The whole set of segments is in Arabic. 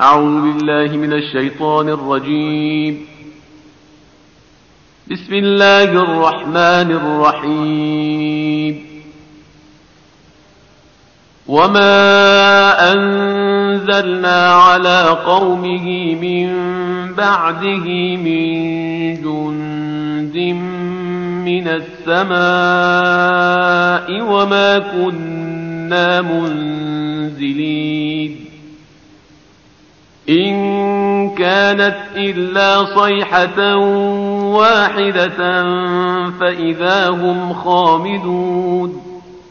أعوذ بالله من الشيطان الرجيم. بسم الله الرحمن الرحيم. وما أنزلنا على قومه من بعده من جند من السماء وما كنا منزلين إن كانت إلا صيحة واحدة فإذا هم خامدون.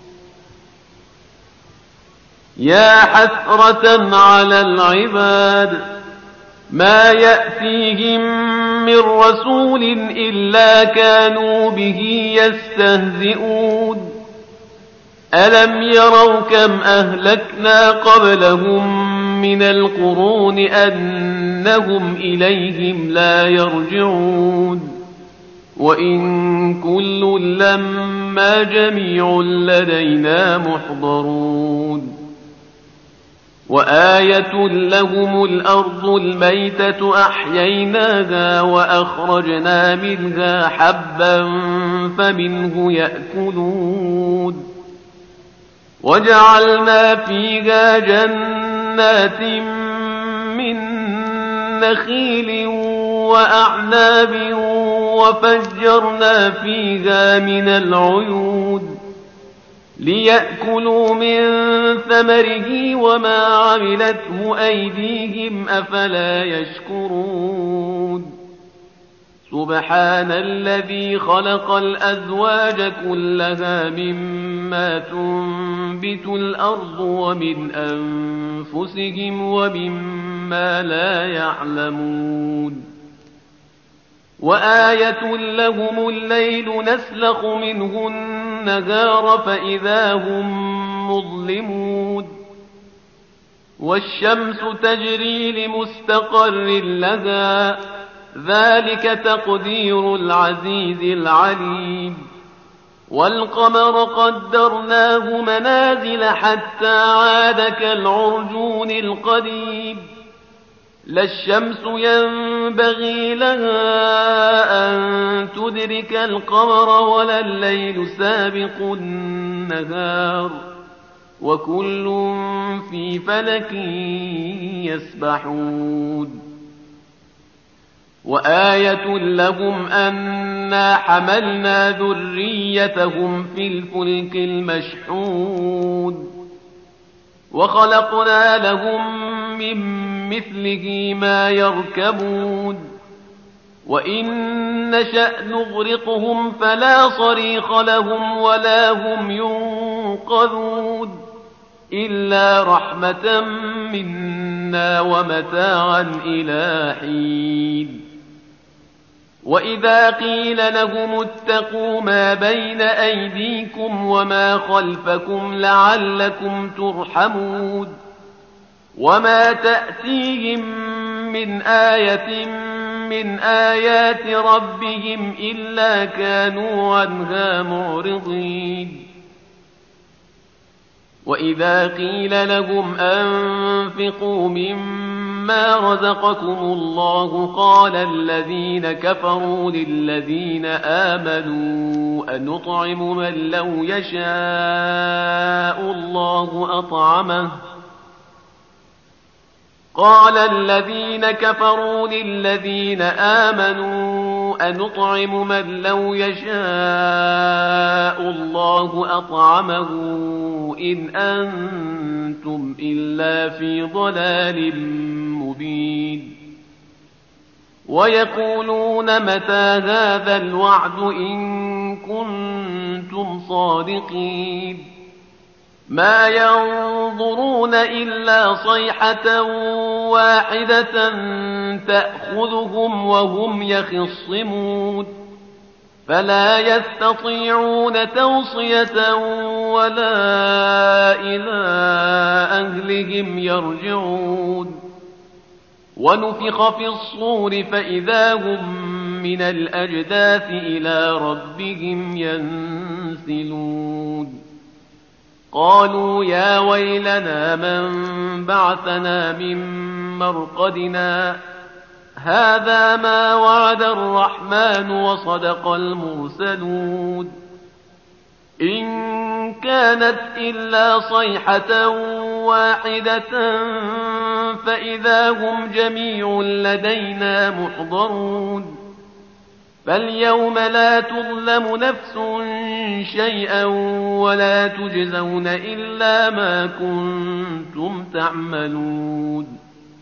يا حسرة على العباد ما يأتيهم من رسول إلا كانوا به يستهزئون. ألم يروا كم أهلكنا قبلهم من القرون أنهم إليهم لا يرجعون. وإن كل لما جميع لدينا محضرون. وآية لهم الأرض الميتة أحييناها وأخرجنا منها حبا فمنه يأكلون. وجعلنا فيها جنات من نخيل وأعناب وفجرنا فيها من العيون ليأكلوا من ثمره وما عملته أيديهم أفلا يشكرون. سبحان الذي خلق الأزواج كلها مما تنبت الأرض ومن أنفسهم ومما لا يعلمون. وآية لهم الليل نسلخ منه النهار فإذا هم مظلمون. والشمس تجري لمستقر لها ذلك تقدير العزيز العليم. والقمر قدرناه منازل حتى عاد كالعرجون القديم. لا الشمس ينبغي لها أن تدرك القمر ولا الليل سابق النهار وكل في فلك يسبحون. وآية لهم أنا حملنا ذريتهم في الفلك المشحون وخلقنا لهم من مثله ما يركبون. وإن نشأ نغرقهم فلا صريخ لهم ولا هم ينقذون إلا رحمة منا ومتاعا إلى حين. وإذا قيل لهم اتقوا ما بين أيديكم وما خلفكم لعلكم ترحمون. وما تأتيهم من آية من آيات ربهم إلا كانوا عنها معرضين. وإذا قيل لهم أنفقوا مما رزقكم الله قال الذين كفروا للذين آمنوا أنطعم من لو يشاء الله أطعمه قال الذين كفروا للذين آمنوا أنطعم من لو يشاء الله أطعمه إن أنتم إلا في ضلال مبين. ويقولون متى هذا الوعد إن كنتم صادقين. ما ينظرون إلا صيحة واحدة تأخذهم وهم يخصمون فلا يستطيعون توصية ولا إلى أهلهم يرجعون. ونفخ في الصور فإذا هم من الأجداث إلى ربهم ينسلون. قالوا يا ويلنا من بعثنا من مرقدنا هذا ما وعد الرحمن وصدق المرسلون إن كانت إلا صيحة واحدة فإذا هم جميع لدينا محضرون فاليوم لا تظلم نفس شيئا ولا تجزون إلا ما كنتم تعملون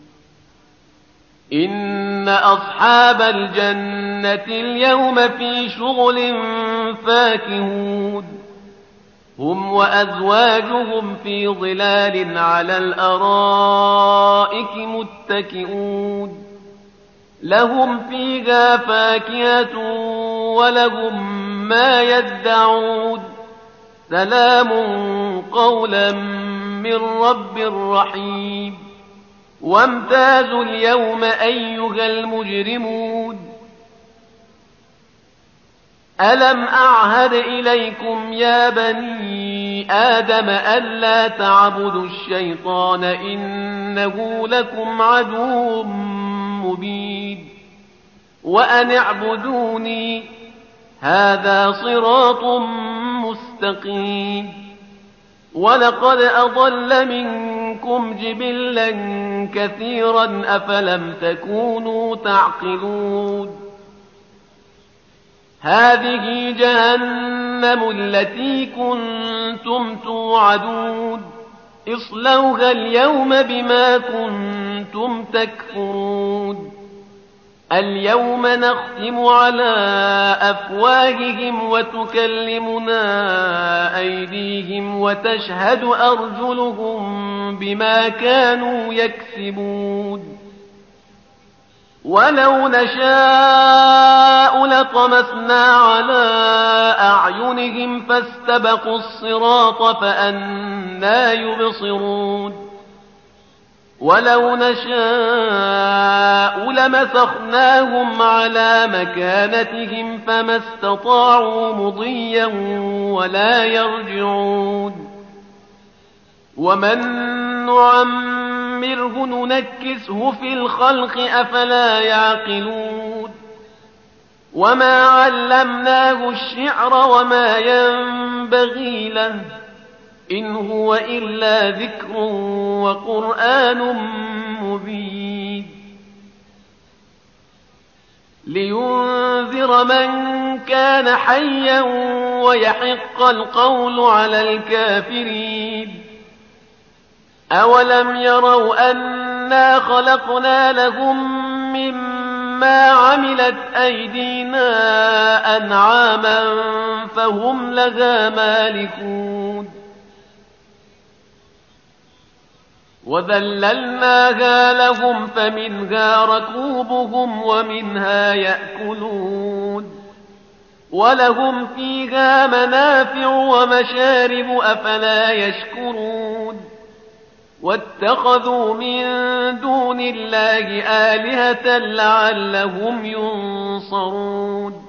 إن أصحاب الجنة اليوم في شغل فاكهون هم وأزواجهم في ظلال على الأرائك متكئون لهم فيها فاكهة ولهم ما يدعون سلام قولا من رب رحيم وامتازوا اليوم أيها المجرمون ألم أعهد إليكم يا بني آدم ألا تعبدوا الشيطان إنه لكم عدو مبين وأن اعبدوني هذا صراط مستقيم ولقد أضل منكم جبلا كثيرا أفلم تكونوا تعقلون هذه جهنم التي كنتم توعدون اصلوها اليوم بما كنتم تكفرون اليوم نختم على أفواههم وتكلمنا أيديهم وتشهد أرجلهم بما كانوا يكسبون ولو نشاء لطمسنا على أعينهم فاستبقوا الصراط فأنى يبصرون ولو نشاء لمسخناهم على مكانتهم فما استطاعوا مضيا ولا يرجعون ومن نعمره ننكسه في الخلق أفلا يعقلون وما علمناه الشعر وما ينبغي له إن هو إلا ذكر وقرآن مبين لينذر من كان حيا ويحق القول على الكافرين أولم يروا أنا خلقنا لهم مما عملت أيدينا أنعاما فهم لها مالكون وذللناها لهم فمنها ركوبهم ومنها يأكلون ولهم فيها منافع ومشارب أفلا يشكرون واتخذوا من دون الله آلهة لعلهم ينصرون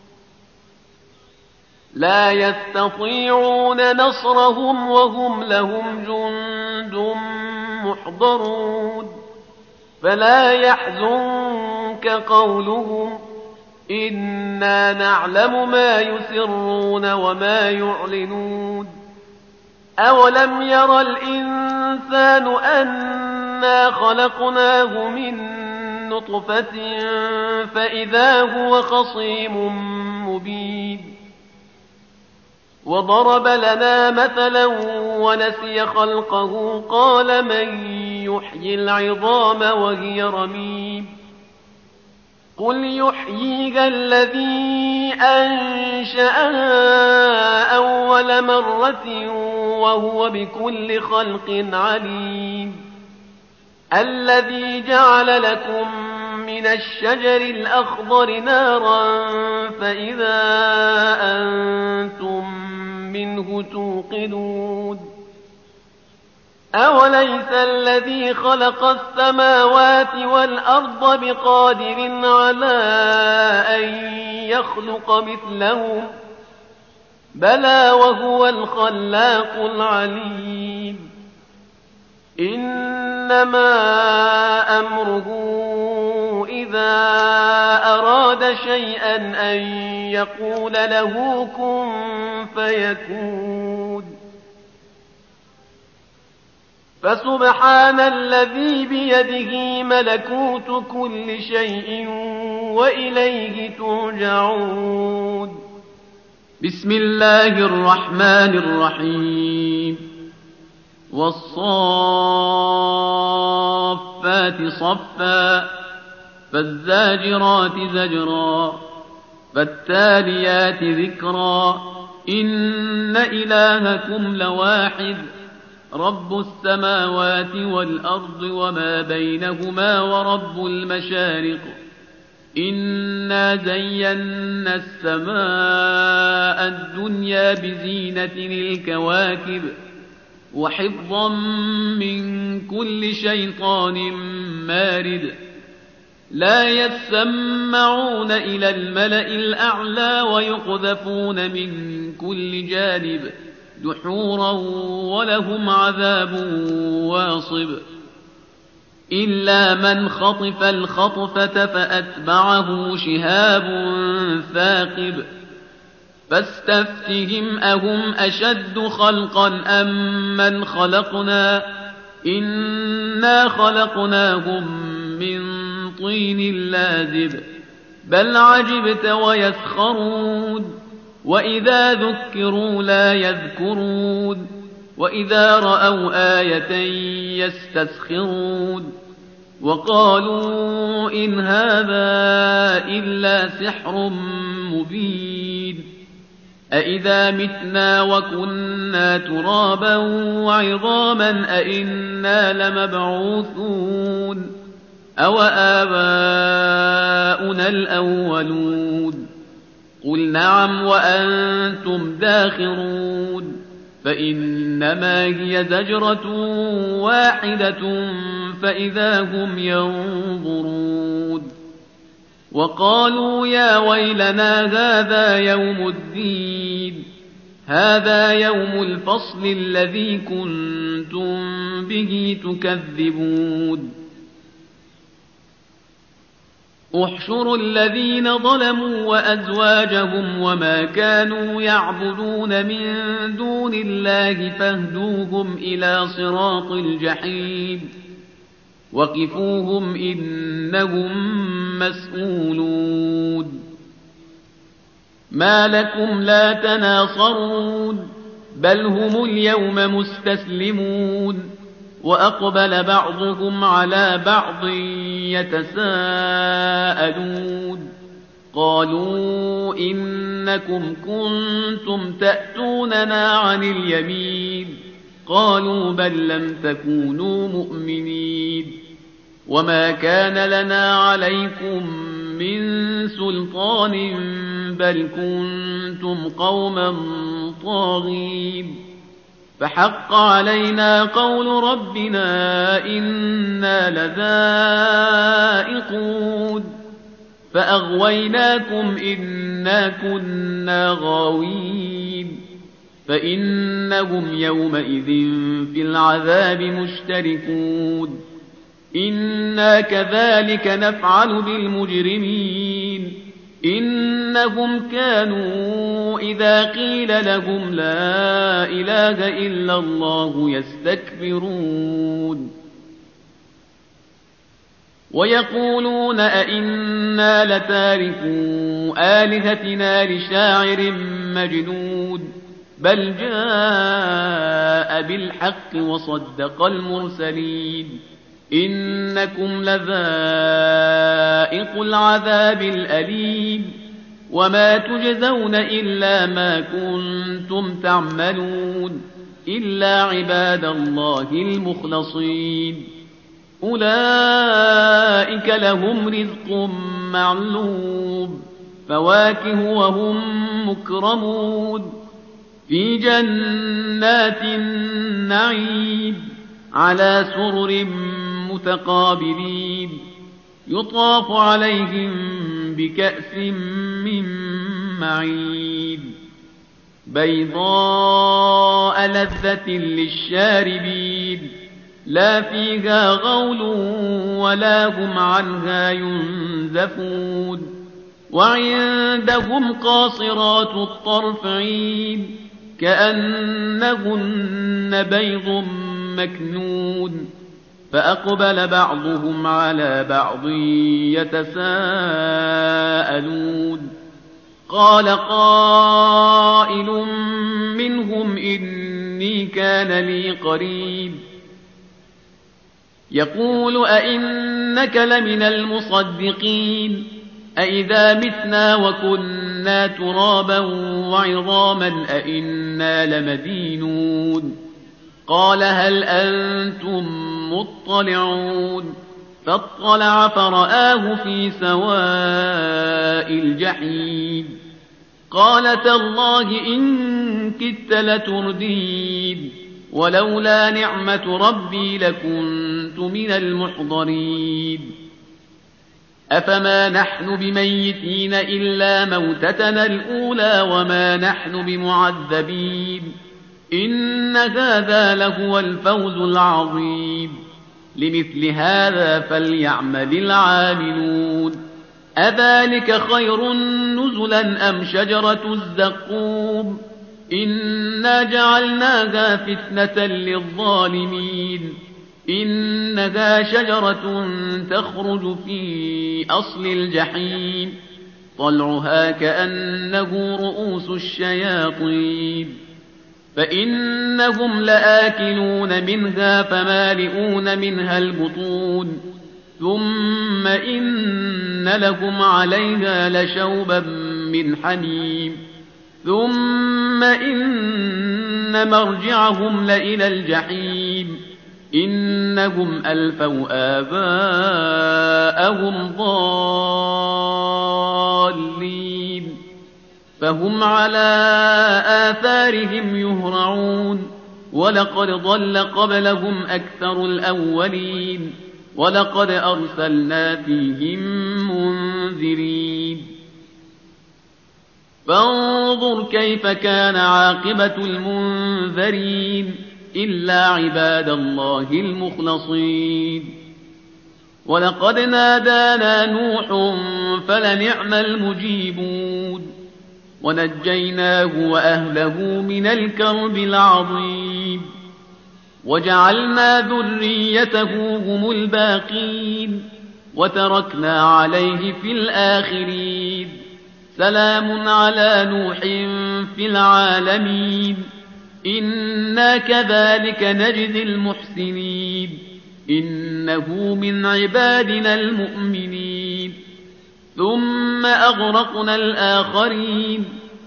لا يستطيعون نصرهم وهم لهم جند محضرون فلا يحزنك قولهم إنا نعلم ما يسرون وما يعلنون أولم ير الإنسان أنا خلقناه من نطفة فإذا هو خصيم مبين وضرب لنا مثلا ونسي خلقه قال من يحيي العظام وهي رميم قل يحييها الذي أنشأها أول مرة وهو بكل خلق عليم الذي جعل لكم من الشجر الأخضر نارا فإذا أنتم منه توقدون أوليس الذي خلق السماوات والأرض بقادر على أن يخلق مثلهم بلى وهو الخلاق العليم إنما أمره إذا أراد شيئا أن يقول له كن فيكون. فسبحان الذي بيده ملكوت كل شيء وإليه ترجعون. بسم الله الرحمن الرحيم. والصافات صفا فالزاجرات زجرا فالتاليات ذكرا إن إلهكم لواحد رب السماوات والأرض وما بينهما ورب المشارق إنا زينا السماء الدنيا بزينة الكواكب وحفظا من كل شيطان مارد لا يسمعون إلى الملأ الأعلى ويقذفون من كل جانب دحورا ولهم عذاب واصب إلا من خطف الخطفة فأتبعه شهاب ثاقب فاستفتهم أهم أشد خلقا أم من خلقنا إنا خلقناهم من طين لازب بل عجبت ويسخرون وإذا ذكروا لا يذكرون وإذا رأوا آية يستسخرون وقالوا إن هذا إلا سحر مبين أإذا متنا وكنا ترابا وعظاما أإنا لمبعوثون أو آباؤنا الأولون قل نعم وأنتم داخرون فإنما هي زجرة واحدة فإذا هم ينظرون وقالوا يا ويلنا هذا يوم الدين هذا يوم الفصل الذي كنتم به تكذبون احشروا الذين ظلموا وأزواجهم وما كانوا يعبدون من دون الله فاهدوهم إلى صراط الجحيم وقفوهم إنهم مسؤولون ما لكم لا تناصرون بل هم اليوم مستسلمون وأقبل بعضهم على بعض يتساءلون قالوا إنكم كنتم تأتوننا عن اليمين قالوا بل لم تكونوا مؤمنين وما كان لنا عليكم من سلطان بل كنتم قوما طاغين فحق علينا قول ربنا إنا لذائقون فأغويناكم إنا كنا غاوين فإنهم يومئذ في العذاب مشتركون إنا كذلك نفعل بالمجرمين إنهم كانوا إذا قيل لهم لا إله إلا الله يستكبرون ويقولون أئنا لتاركو آلهتنا لشاعر مجنون بل جاء بالحق وصدق المرسلين إنكم لذائق العذاب الأليم وما تجزون إلا ما كنتم تعملون إلا عباد الله المخلصين أولئك لهم رزق معلوم فواكه وهم مكرمون في جنات النعيم على سرر متقابلين يطاف عليهم بكأس من معين بيضاء لذة للشاربين لا فيها غول ولا هم عنها ينزفون وعندهم قاصرات الطرف عين كأنهن بيض مكنون فأقبل بعضهم على بعض يتساءلون قال قائل منهم إني كان لي قريب يقول أئنك لمن المصدقين أئذا متنا وكنا ترابا وعظاما أئنا لمدينون قال هل أنتم مطلعون فاطلع فرآه في سواء الجحيم قال تالله إن كدت لتردين ولولا نعمة ربي لكنت من المحضرين أفما نحن بميتين إلا موتتنا الأولى وما نحن بمعذبين إن هذا لهو الفوز العظيم لمثل هذا فليعمل العاملون أذلك خير نزلا أم شجرة الزقوم إنا جعلناها فتنة للظالمين إنها شجرة تخرج في أصل الجحيم طلعها كأنه رؤوس الشياطين فإنهم لآكلون منها فمالئون منها البطون ثم إن لهم عليها لشوبا من حميم ثم إن مرجعهم لإلى الجحيم إنهم ألفوا آباءهم ضالين فهم على آثارهم يهرعون ولقد ضل قبلهم أكثر الأولين ولقد أرسلنا فيهم منذرين فانظر كيف كان عاقبة المنذرين إلا عباد الله المخلصين ولقد نادانا نوح فلنعم المجيبون ونجيناه وأهله من الكرب العظيم وجعلنا ذريته هم الباقين وتركنا عليه في الآخرين سلام على نوح في العالمين إنا كذلك نجزي المحسنين إنه من عبادنا المؤمنين ثم أغرقنا الآخرين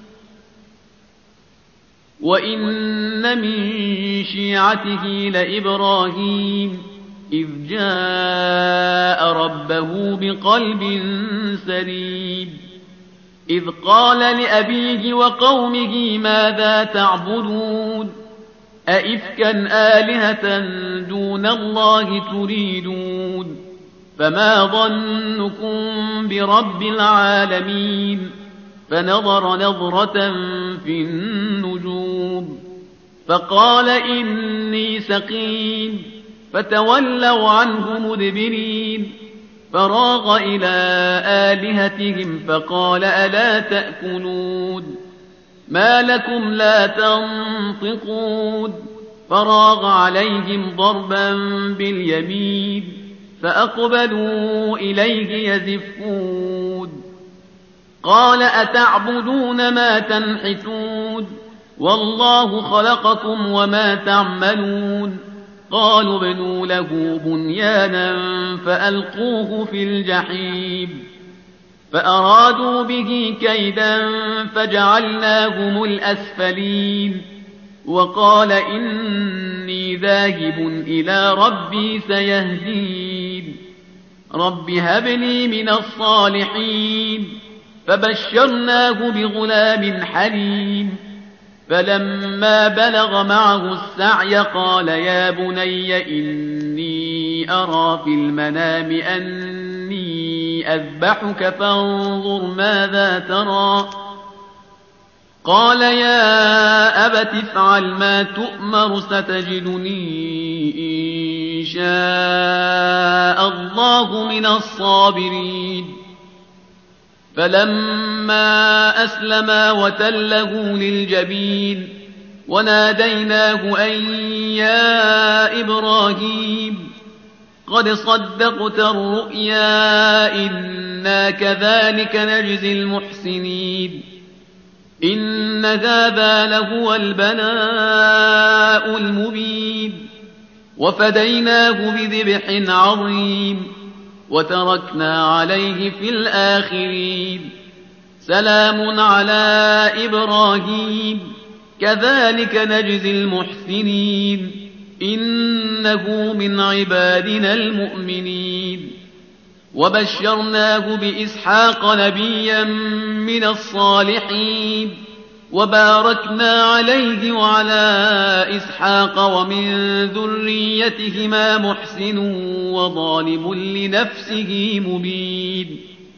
وإن من شيعته لإبراهيم إذ جاء ربه بقلب سليم إذ قال لأبيه وقومه ماذا تعبدون أئفكا آلهة دون الله تريدون فما ظنكم برب العالمين فنظر نظرة في النجوم فقال إني سقيم فتولوا عنه مدبرين فراغ إلى آلهتهم فقال ألا تأكلون ما لكم لا تنطقون فراغ عليهم ضربا باليمين فأقبلوا إليه يزفون قال أتعبدون ما تنحتون والله خلقكم وما تعملون قالوا ابنوا له بنيانا فألقوه في الجحيم فأرادوا به كيدا فجعلناهم الأسفلين وقال إني ذاهب إلى ربي سيهدين رب هب لي من الصالحين فبشرناه بغلام حليم فلما بلغ معه السعي قال يا بني إني أرى في المنام أني أذبحك فانظر ماذا ترى قال يا أبت افعل ما تؤمر ستجدني إن شاء الله من الصابرين فلما أسلما وتله للجبين وناديناه أن يا إبراهيم قد صدقت الرؤيا إنا كذلك نجزي المحسنين إن هذا لهو البلاء المبين وفديناه بذبح عظيم وتركنا عليه في الآخرين سلام على إبراهيم كذلك نجزي المحسنين إنه من عبادنا المؤمنين وبشرناه بإسحاق نبيا من الصالحين وباركنا عليه وعلى إسحاق ومن ذريتهما محسن وظالم لنفسه مبين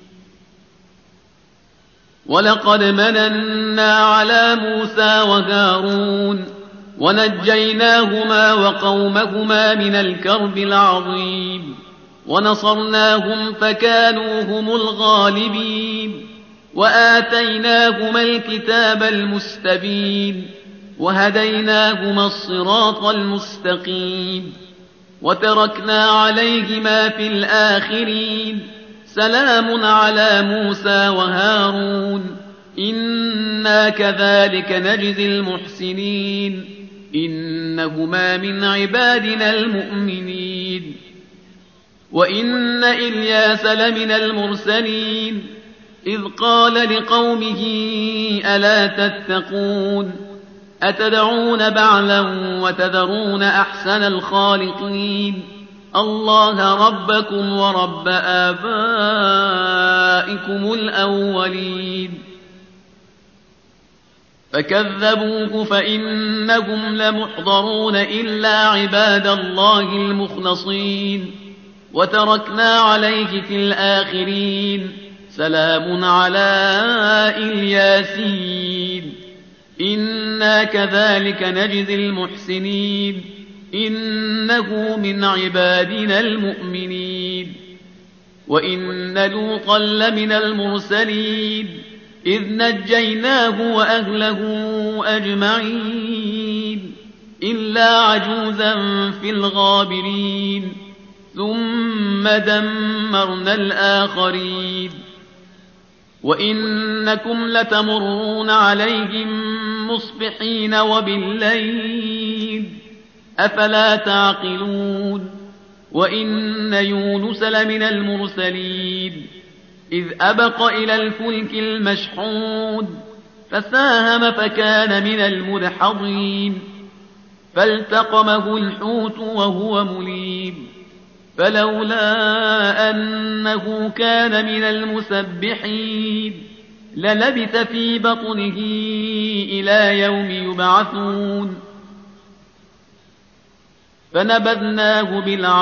ولقد مننا على موسى وهارون ونجيناهما وقومهما من الكرب العظيم ونصرناهم فكانوا هم الغالبين وآتيناهما الكتاب المستبين وهديناهما الصراط المستقيم وتركنا عليهما في الآخرين سلام على موسى وهارون إنا كذلك نجزي المحسنين إنهما من عبادنا المؤمنين وإن إلياس لمن المرسلين إذ قال لقومه ألا تتقون أتدعون بعلا وتذرون أحسن الخالقين الله ربكم ورب آبائكم الأولين فكذبوه فإنهم لمحضرون إلا عباد الله المخلصين وتركنا عليه في الآخرين سلام على الياسين إنا كذلك نجزي المحسنين إنه من عبادنا المؤمنين وإن لوطا لمن المرسلين إذ نجيناه وأهله أجمعين إلا عجوزا في الغابرين ثم دمرنا الآخرين وإنكم لتمرون عليهم مصبحين وبالليل أفلا تعقلون وإن يونس لمن المرسلين إذ أبق إلى الفلك المشحون فساهم فكان من المدحضين فالتقمه الحوت وهو مليم فلولا أنه كان من المسبحين للبث في بطنه إلى يوم يبعثون فنبذناه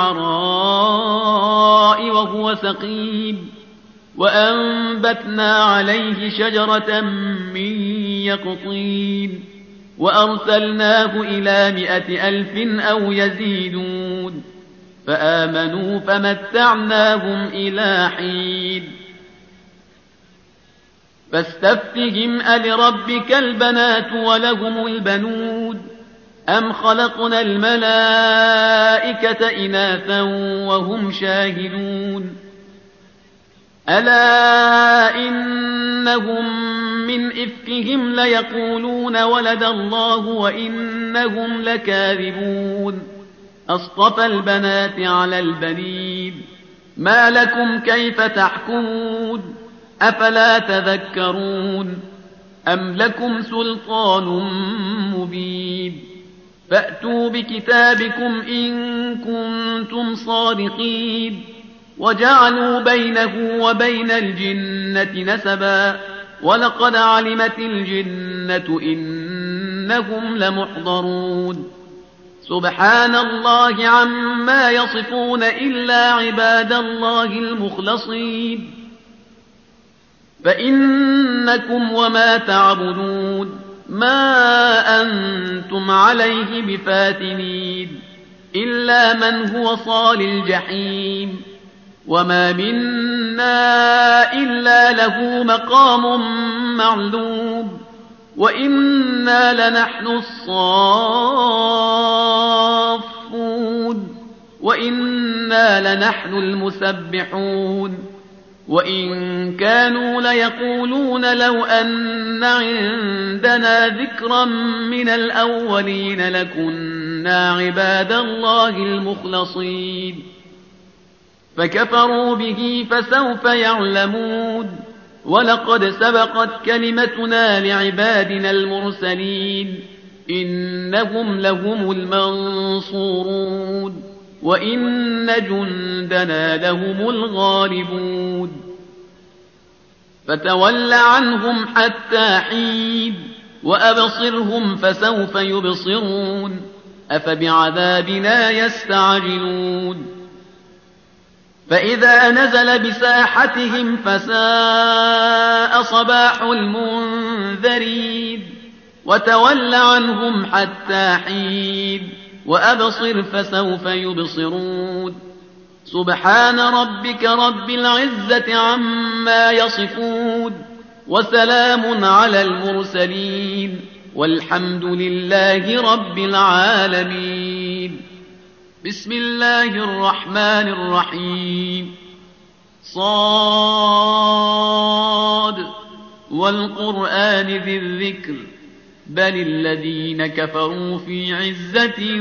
بالعراء وهو سقيم وأنبتنا عليه شجرة من يقطين وأرسلناه إلى 100,000 أو يزيدون فآمنوا فمتعناهم إلى حين فاستفتهم ألربك البنات ولهم البنون أم خلقنا الملائكة إناثا وهم شاهدون ألا إنهم من إفكهم ليقولون ولد الله وإنهم لكاذبون أصطفى البنات على البنين ما لكم كيف تحكمون أفلا تذكرون أم لكم سلطان مبين فأتوا بكتابكم إن كنتم صادقين وجعلوا بينه وبين الجنة نسبا ولقد علمت الجنة إنهم لمحضرون سبحان الله عما يصفون إلا عباد الله المخلصين فإنكم وما تعبدون ما أنتم عليه بفاتنين إلا من هو صال الجحيم وما منا إلا له مقام معلوم وإنا لنحن الصافون وإنا لنحن المسبحون وإن كانوا ليقولون لو أن عندنا ذكرا من الأولين لكنا عباد الله المخلصين فكفروا به فسوف يعلمون ولقد سبقت كلمتنا لعبادنا المرسلين إنهم لهم المنصورون وإن جندنا لهم الغالبون فتول عنهم حتى حين وأبصرهم فسوف يبصرون أفبعذابنا يستعجلون فإذا نزل بساحتهم فساء صباح المنذرين وتول عنهم حتى حين وأبصر فسوف يبصرون سبحان ربك رب العزة عما يصفون وسلام على المرسلين والحمد لله رب العالمين بسم الله الرحمن الرحيم صاد والقرآن ذي الذكر بل الذين كفروا في عزة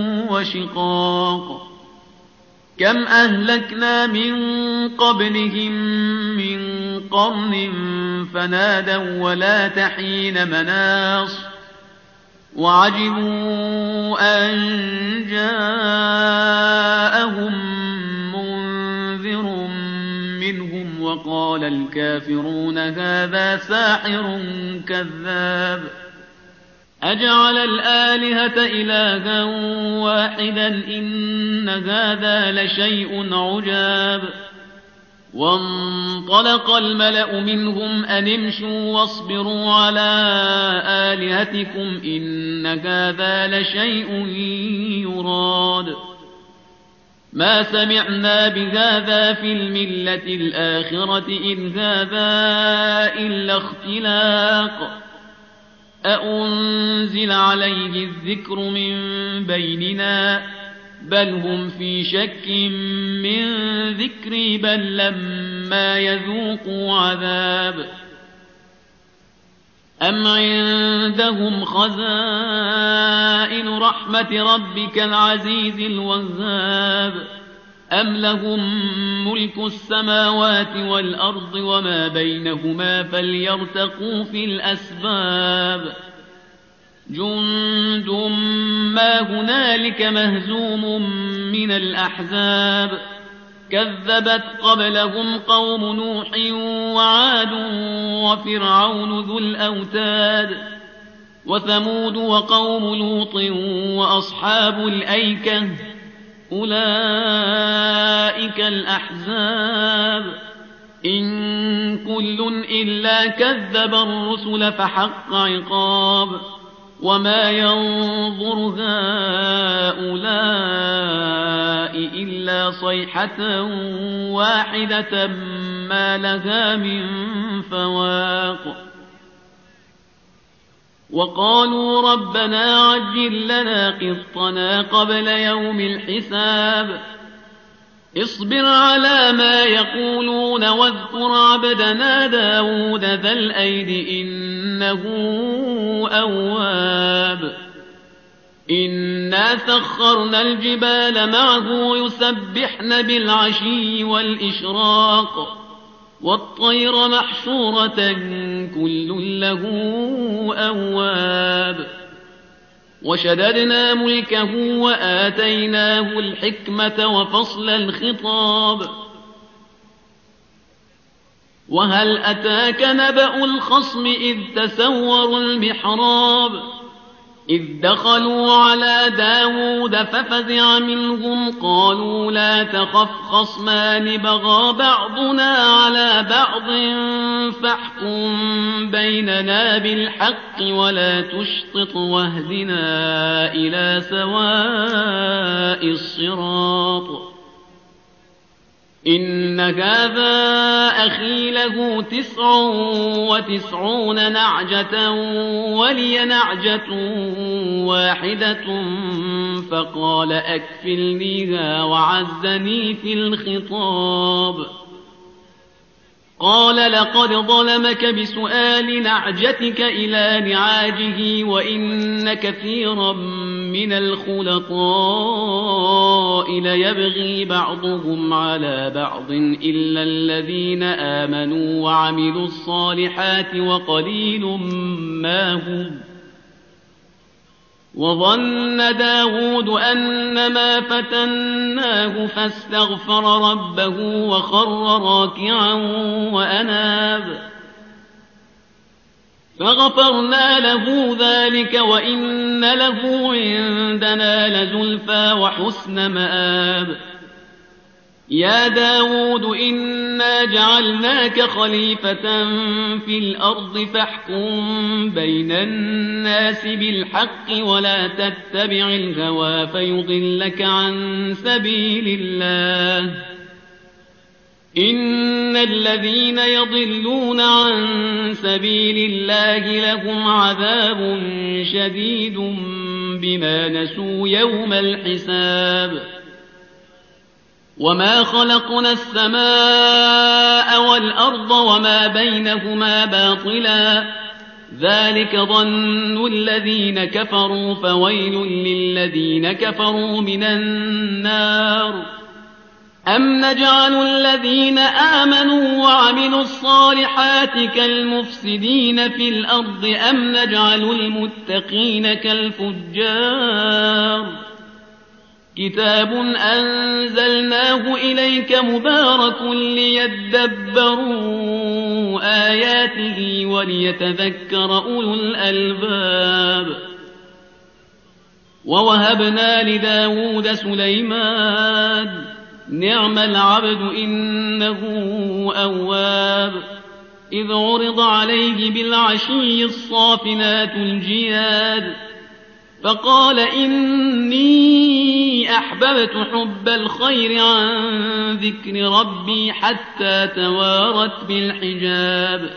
وشقاق كم أهلكنا من قبلهم من قرن فنادوا ولا تحين مناص وعجبوا أن جاءهم منذر منهم وقال الكافرون هذا ساحر كذاب أجعل الآلهة إلها واحدا إن هذا لشيء عجاب وانطلق الملأ منهم أن امشوا واصبروا على آلهتكم إن هذا لشيء يراد ما سمعنا بهذا في الملة الآخرة إن هذا إلا اختلاق أأنزل عليه الذكر من بيننا بل هم في شك من ذكري بل لما يذوقوا عذاب أم عندهم خزائن رحمة ربك العزيز الوهاب أم لهم ملك السماوات والأرض وما بينهما فليرتقوا في الأسباب جند ما هنالك مهزوم من الأحزاب كذبت قبلهم قوم نوح وعاد وفرعون ذو الأوتاد وثمود وقوم لوط وأصحاب الأيكة أولئك الأحزاب إن كل إلا كذب الرسل فحق عقاب وما ينظر هؤلاء إلا صيحة واحدة ما لها من فواق وقالوا ربنا عجل لنا قسطنا قبل يوم الحساب اصبر على ما يقولون واذكر عبدنا داود ذا الأيد إنه أواب إنا سخرنا الجبال معه يسبحن بالعشي والإشراق والطير محشورة كل له أواب وشددنا ملكه وآتيناه الحكمة وفصل الخطاب وهل أتاك نبأ الخصم إذ تسوروا المحراب إذ دخلوا على داود ففزع منهم قالوا لا تخف خصمان بغى بعضنا على بعض فاحكم بيننا بالحق ولا تشطط واهدنا إلى سواء الصراط إن هذا أخي له 99 نعجة ولي نعجة واحدة فقال أكفلنيها وعزني في الخطاب قال لقد ظلمك بسؤال نعجتك إلى نعاجه وإن كثيرا من الخلطاء ليبغي بعضهم على بعض إلا الذين آمنوا وعملوا الصالحات وقليل ما هم وظن داود أنما فتناه فاستغفر ربه وخر راكعا وأناب فغفرنا له ذلك وإن له عندنا لزلفى وحسن مآب يا داود إنا جعلناك خليفة في الأرض فاحكم بين الناس بالحق ولا تتبع الهوى فيضلك عن سبيل الله إن الذين يضلون عن سبيل الله لهم عذاب شديد بما نسوا يوم الحساب وما خلقنا السماء والأرض وما بينهما باطلا ذلك ظن الذين كفروا فويل للذين كفروا من النار أم نجعل الذين آمنوا وعملوا الصالحات كالمفسدين في الأرض أم نجعل المتقين كالفجار كتاب أنزلناه إليك مبارك ليدبروا آياته وليتذكر أولو الألباب ووهبنا لداود سليمان نعم العبد إنه أواب إذ عرض عليه بالعشي الصافنات الجياد فقال إني أحببت حب الخير عن ذكر ربي حتى توارت بالحجاب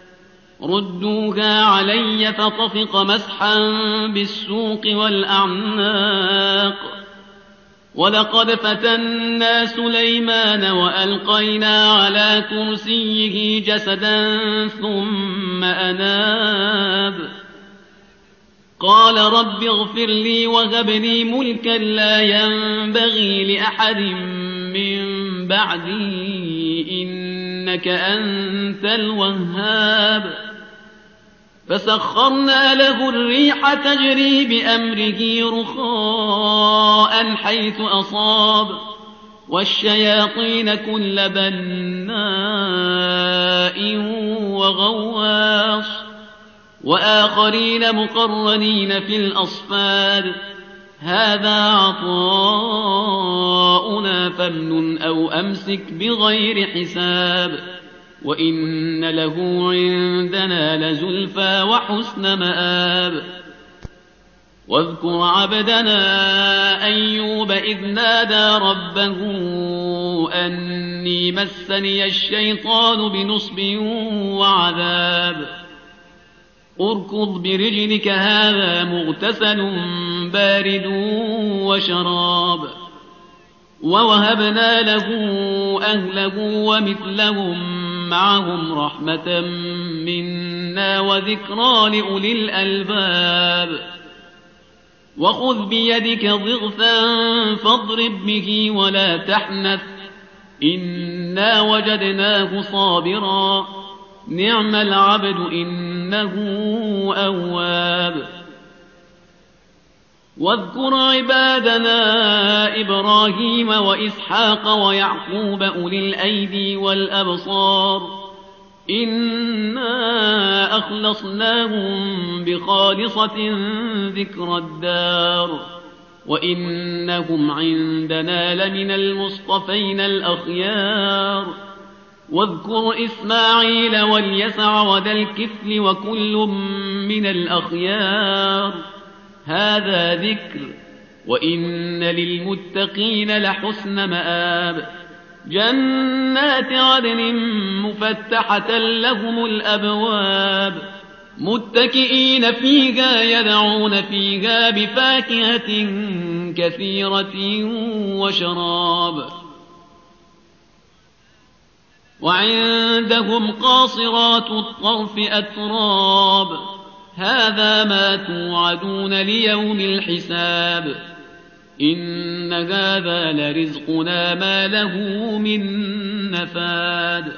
ردوها علي فطفق مسحا بالسوق والأعناق ولقد فتنا سليمان وألقينا على كرسيه جسدا ثم أناب قال رب اغفر لي وهب لي ملكا لا ينبغي لأحد من بعدي إنك أنت الوهاب فسخرنا له الريح تجري بأمره رخاء حيث أصاب والشياطين كل بناء وغواص وآخرين مقرنين في الأصفاد هذا عطاؤنا فامنن أو أمسك بغير حساب وإن له عندنا لزلفى وحسن مآب واذكر عبدنا أيوب إذ نادى ربه أني مسني الشيطان بنصب وعذاب اركض برجلك هذا مغتسل بارد وشراب ووهبنا له أهله ومثلهم معهم رحمة منا وذكرى لأولي الألباب وخذ بيدك ضغثا فاضرب به ولا تحنث إنا وجدناه صابرا نعم العبد إنه أواب واذكر عبادنا إبراهيم وإسحاق ويعقوب أولي الأيدي والأبصار إنا أخلصناهم بخالصة ذكر الدار وإنهم عندنا لمن المصطفين الأخيار واذكر إسماعيل واليسع وذا الكفل وكل من الأخيار هذا ذكر وإن للمتقين لحسن مآب جنات عدن مفتحة لهم الأبواب متكئين فيها يدعون فيها بفاكهة كثيرة وشراب وعندهم قاصرات الطرف أتراب هذا ما توعدون ليوم الحساب إن هذا لرزقنا ما له من نفاد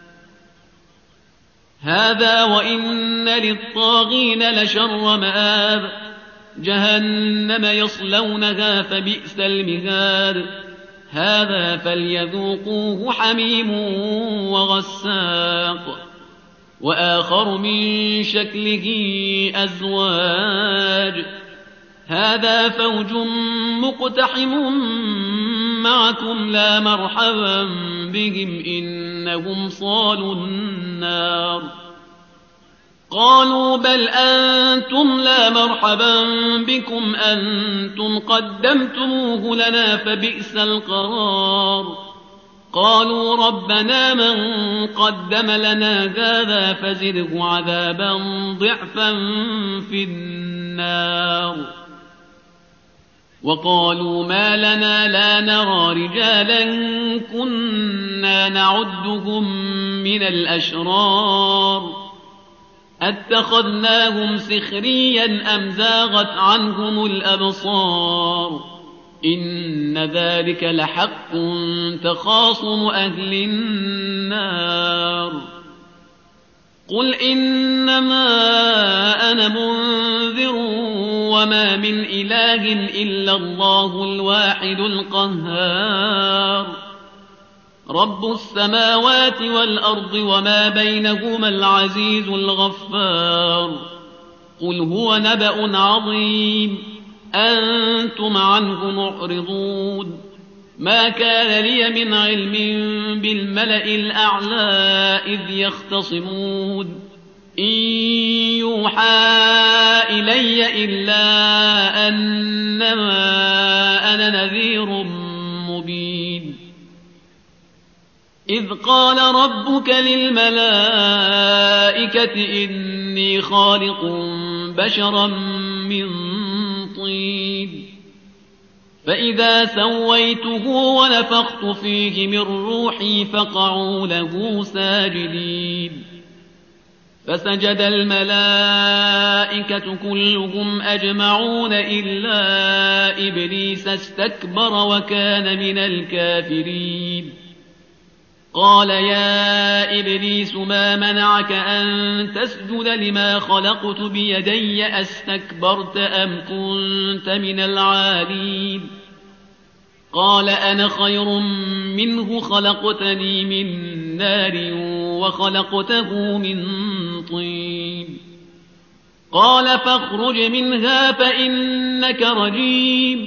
هذا وإن للطاغين لشر مآب جهنم يصلونها فبئس المهاد هذا فليذوقوه حميم وغساق وآخر من شكله أزواج هذا فوج مقتحم معكم لا مرحبا بهم إنهم صالوا النار قالوا بل أنتم لا مرحبا بكم أنتم قدمتموه لنا فبئس القرار قالوا ربنا من قدم لنا هذا فزده عذابا ضعفا في النار وقالوا ما لنا لا نرى رجالا كنا نعدهم من الأشرار أتخذناهم سخريا أم زاغت عنهم الأبصار إن ذلك لحق تخاصم أهل النار قل إنما أنا منذر وما من إله إلا الله الواحد القهار رب السماوات والأرض وما بينهما العزيز الغفار قل هو نبأ عظيم أنتم عنه معرضون ما كان لي من علم بالملأ الأعلى إذ يختصمون إن يوحى إلي إلا أنما أنا نذير مبين إذ قال ربك للملائكة إني خالق بشرا من طين فإذا سويته ونفخت فيه من روحي فقعوا له ساجدين فسجد الملائكة كلهم أجمعون إلا إبليس استكبر وكان من الكافرين قال يا إبليس ما منعك أن تسجد لما خلقت بيدي أستكبرت أم كنت من العالين قال أنا خير منه خلقتني من نار وخلقته من طين قال فاخرج منها فإنك رجيم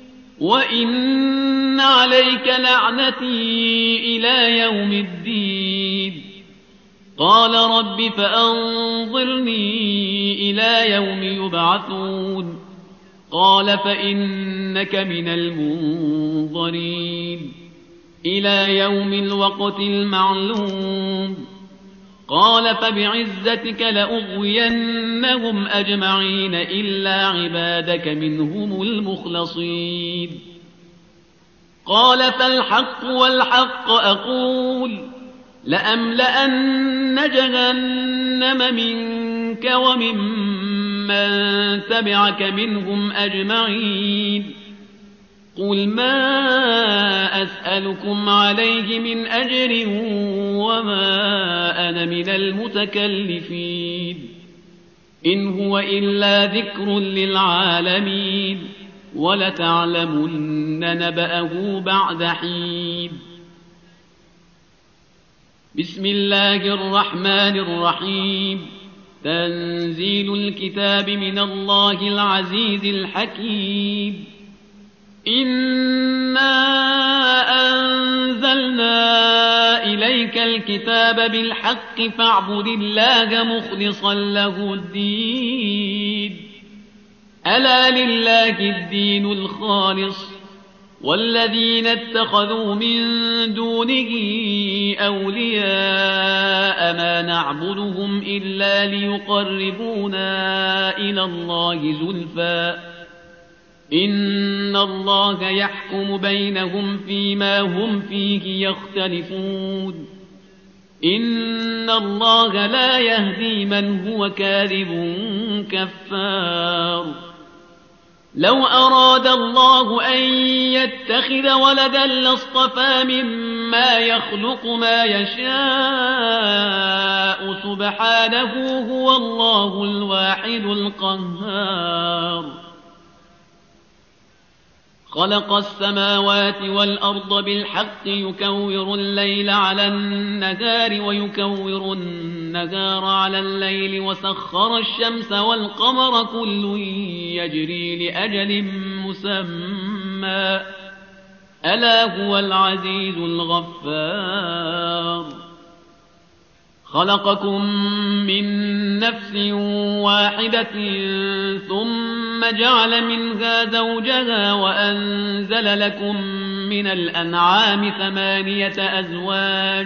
وإن عليك لعنتي إلى يوم الدين قال رب فأنظرني إلى يوم يبعثون قال فإنك من المنظرين إلى يوم الوقت المعلوم قال فبعزتك لأغوينهم أجمعين إلا عبادك منهم المخلصين قال فالحق والحق أقول لأملأن جهنم منك وممن تبعك منهم أجمعين قل ما أسألكم عليه من أجر وما أنا من المتكلفين إن هو إلا ذكر للعالمين ولتعلمن نبأه بعد حين بسم الله الرحمن الرحيم تنزيل الكتاب من الله العزيز الحكيم إنا أنزلنا إليك الكتاب بالحق فاعبد الله مخلصا له الدين ألا لله الدين الخالص والذين اتخذوا من دونه أولياء ما نعبدهم إلا ليقربونا إلى الله زلفى إن الله يحكم بينهم فيما هم فيه يختلفون إن الله لا يهدي من هو كاذب كفار لو أراد الله أن يتخذ ولدا لاصطفى مما يخلق ما يشاء سبحانه هو الله الواحد القهار خلق السماوات والأرض بالحق يكور الليل على النهار ويكور النهار على الليل وسخر الشمس والقمر كل يجري لأجل مسمى ألا هو العزيز الغفار خلقكم من نفس واحدة ثم جعل منها زوجها وأنزل لكم من الأنعام 8 أزواج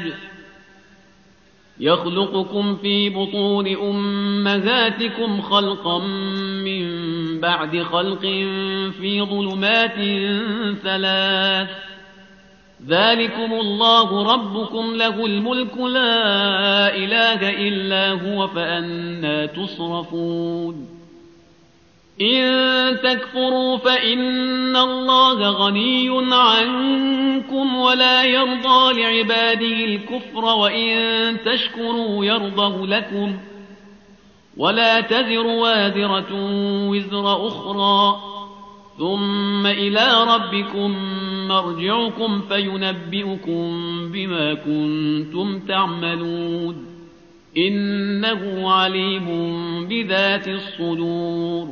يخلقكم في بطون أمهاتكم خلقا من بعد خلق في ظلمات 3 ذلكم الله ربكم له الملك لا إله إلا هو فأنى تصرفون إن تكفروا فإن الله غني عنكم ولا يرضى لعباده الكفر وإن تشكروا يرضه لكم ولا تزر وازرة وزر أخرى ثم إلى ربكم مرجعكم فينبئكم بما كنتم تعملون إنه عليم بذات الصدور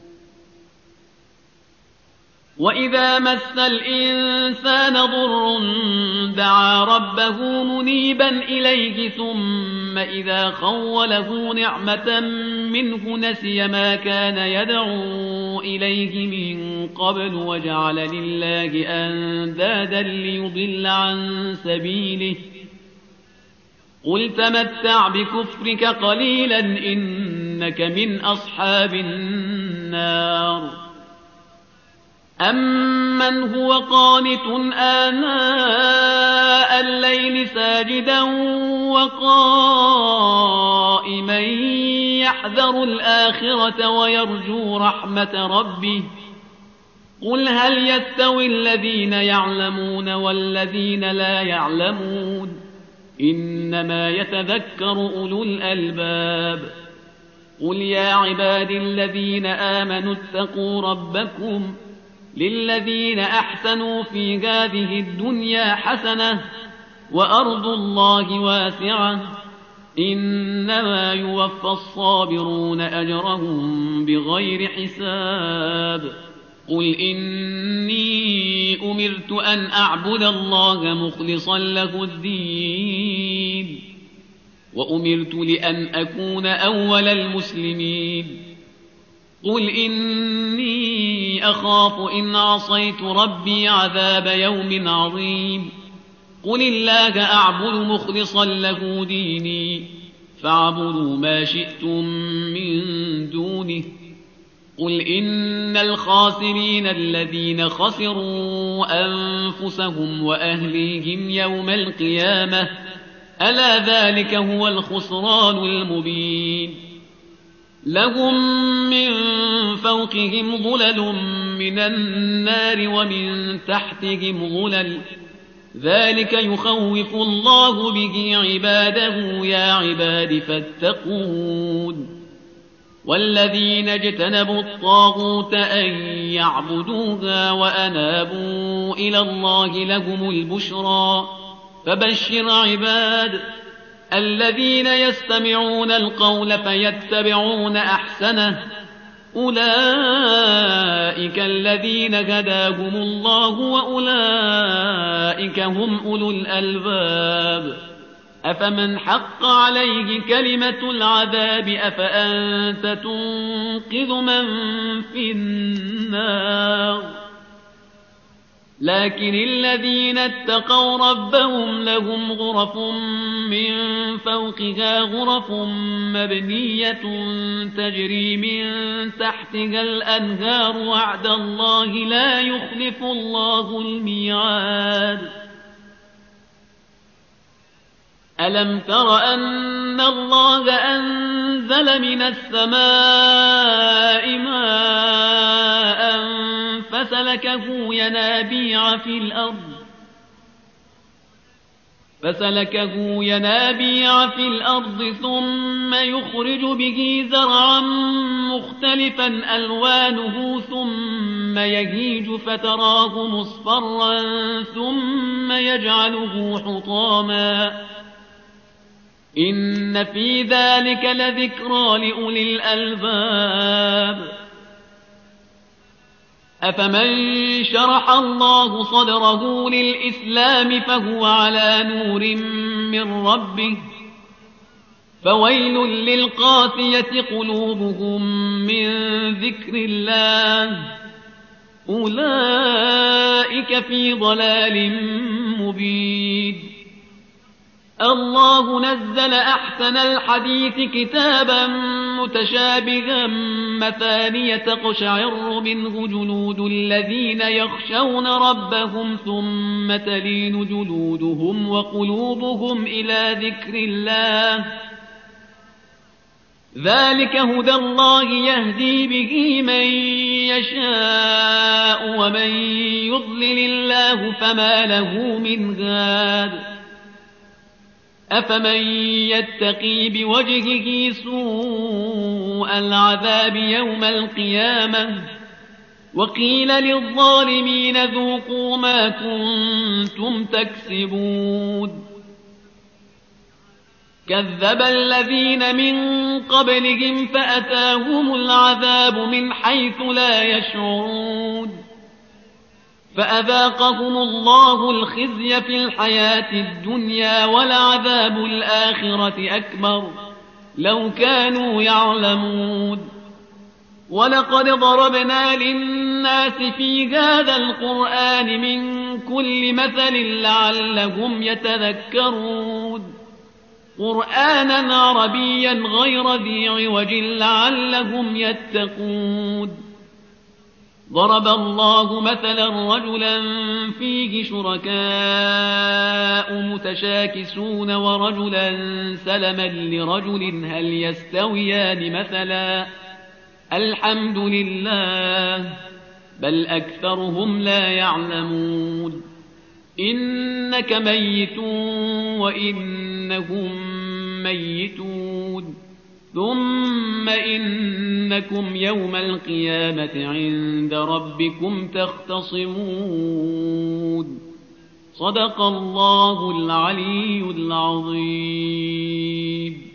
وإذا مس الإنسان ضر دعا ربه منيبا إليه ثم إذا خوله نعمة منه نسي ما كان يدعو إليه من قبل وجعل لله أندادا ليضل عن سبيله قل تمتع بكفرك قليلا إنك من أصحاب النار أمن هو قانت آناء الليل ساجدا وقائما يحذر الآخرة ويرجو رحمة ربه قل هل يستوي الذين يعلمون والذين لا يعلمون إنما يتذكر أولو الألباب قل يا عبادي الذين آمنوا اتقوا ربكم للذين أحسنوا في هذه الدنيا حسنة وأرض الله واسعة إنما يوفى الصابرون أجرهم بغير حساب قل إني أمرت أن أعبد الله مخلصا له الدين وأمرت لأن أكون أول المسلمين قل إني أخاف إن عصيت ربي عذاب يوم عظيم قل الله أعبد مخلصا له ديني فاعبدوا ما شئتم من دونه قل إن الخاسرين الذين خسروا أنفسهم وأهليهم يوم القيامة ألا ذلك هو الخسران المبين لهم من فوقهم ظلل من النار ومن تحتهم ظلل ذلك يخوف الله به عباده يا عباد فاتقون والذين اجتنبوا الطاغوت أن يعبدوها وأنابوا إلى الله لهم البشرى فبشر عباد الذين يستمعون القول فيتبعون أحسنه أولئك الذين هداهم الله وأولئك هم أولو الألباب أفمن حق عليه كلمة العذاب أفأنت تنقذ من في النار لكن الذين اتقوا ربهم لهم غرف من فوقها غرف مبنية تجري من تحتها الأنهار وعد الله لا يخلف الله الميعاد ألم تر أن الله أنزل من السماء ماء فسلكه ينابيع في الأرض ثم يخرج به زرعا مختلفا ألوانه ثم يهيج فتراه مصفرا ثم يجعله حطاما إن في ذلك لذكرى لأولي الألباب أفمن شرح الله صدره للإسلام فهو على نور من ربه فويل للقاسية قلوبهم من ذكر الله أولئك في ضلال مبين الله نزل أحسن الحديث كتابا متشابها مثانية تقشعر منه جلود الذين يخشون ربهم ثم تلين جلودهم وقلوبهم إلى ذكر الله ذلك هدى الله يهدي به من يشاء ومن يضلل الله فما له من هاد أفمن يتقي بوجهه سوء العذاب يوم القيامة وقيل للظالمين ذوقوا ما كنتم تكسبون كذب الذين من قبلهم فأتاهم العذاب من حيث لا يشعرون فأذاقهم الله الخزي في الحياة الدنيا ولعذاب الآخرة أكبر لو كانوا يعلمون ولقد ضربنا للناس في هذا القرآن من كل مثل لعلهم يتذكرون قرآنا عربيا غير ذي عوج لعلهم يتقون ضرب الله مثلا رجلا فيه شركاء متشاكسون ورجلا سلما لرجل هل يستويان مثلا الحمد لله بل أكثرهم لا يعلمون إنك ميت وإنهم ميتون ثم إنكم يوم القيامة عند ربكم تختصمون صدق الله العلي العظيم